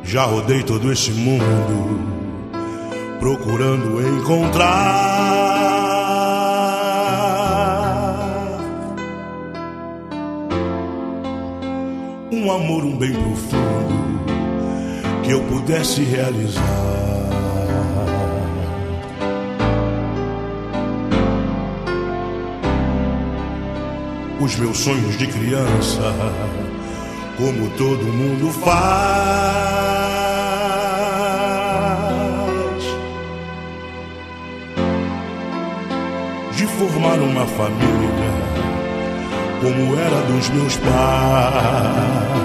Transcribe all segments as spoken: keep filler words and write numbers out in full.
Já rodei todo esse mundo procurando encontrar um amor, um bem profundo que eu pudesse realizar. Os meus sonhos de criança, como todo mundo faz, de formar uma família como era dos meus pais.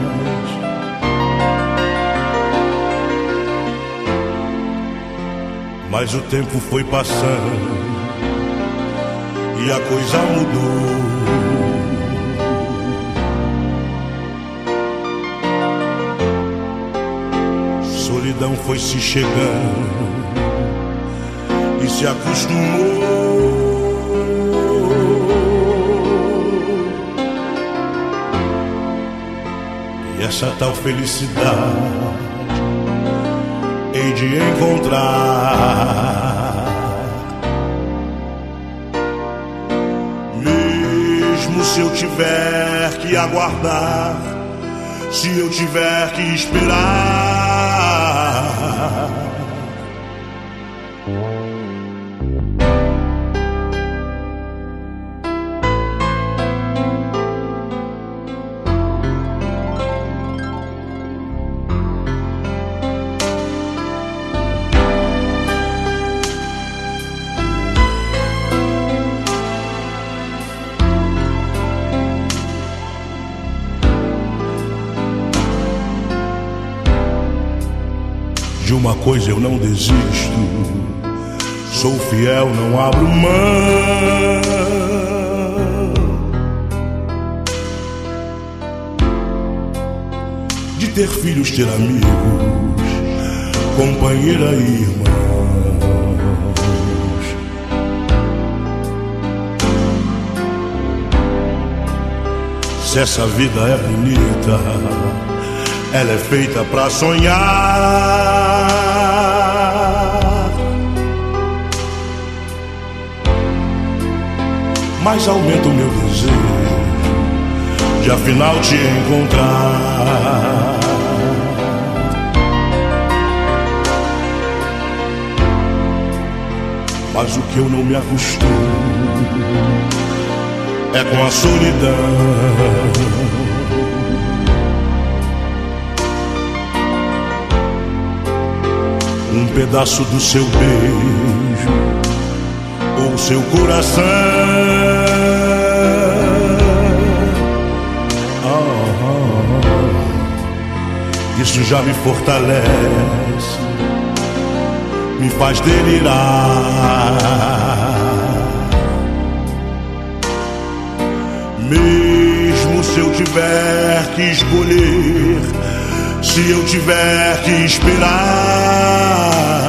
Mas o tempo foi passando e a coisa mudou. Solidão foi se chegando e se acostumou. E essa tal felicidade hei de encontrar, mesmo se eu tiver que aguardar, se eu tiver que esperar. De uma coisa eu não desisto, sou fiel, não abro mão de ter filhos, ter amigos, companheira e irmãos. Se essa vida é bonita, ela é feita pra sonhar. Mas aumenta o meu desejo de afinal te encontrar. Mas o que eu não me acostumo é com a solidão. Um pedaço do seu beijo ou seu coração, oh, isso já me fortalece, me faz delirar. Mesmo se eu tiver que escolher, se eu tiver que esperar,